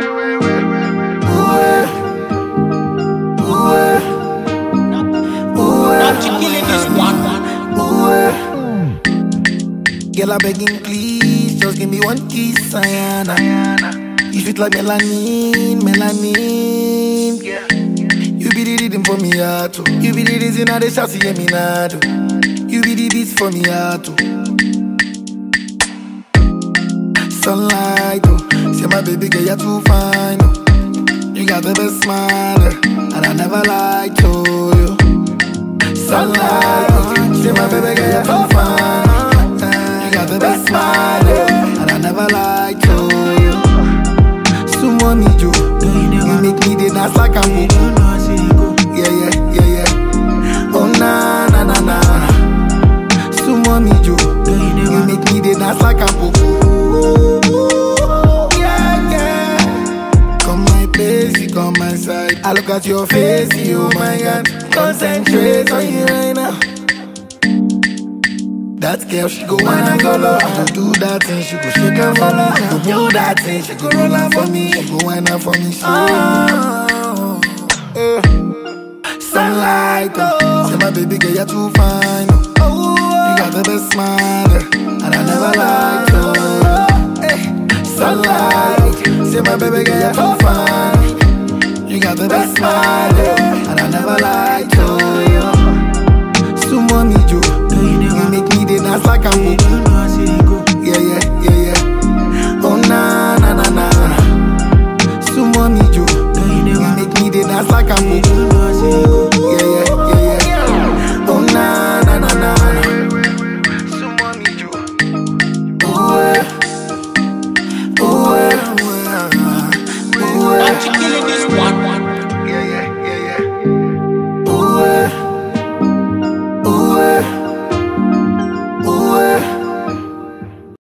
Girl, I begging please, just give me one kiss, Ayana. You sweet like melanin, melanin. You be the rhythm for me, heart. You be the reason I the shots hear me now. You be the beats for me, heart. Sunlight, oh. Say my baby girl, you're too fine, oh. You got the best smile, and I never lied to you. Sunlight, oh. Say my baby girl, you're too fine. The best smile, and I never lied to you. Someone need you. You make me the dance like I'm yeah, yeah, yeah, yeah. Oh na na na na. Someone need you. You make me the dance like I'm yeah, yeah. Come my place, you come my side. I look at your face, you my God. Concentrate on you right now. That girl, she go wanna go low. To do that thing, she go shake and follow. To do that thing, she go roll out for me. She go whine out for me. Sunlight, oh. Say my baby girl, you're too fine. Oh. You got the best smile, and I never lied to you. Sunlight, say my baby girl, you're too fine. You got the best smile, and I never lied to you. Someone need you. You make me the dance like I'm yeah, yeah, yeah, yeah. Oh na na na na. Someone need you. You make me the dance like I'm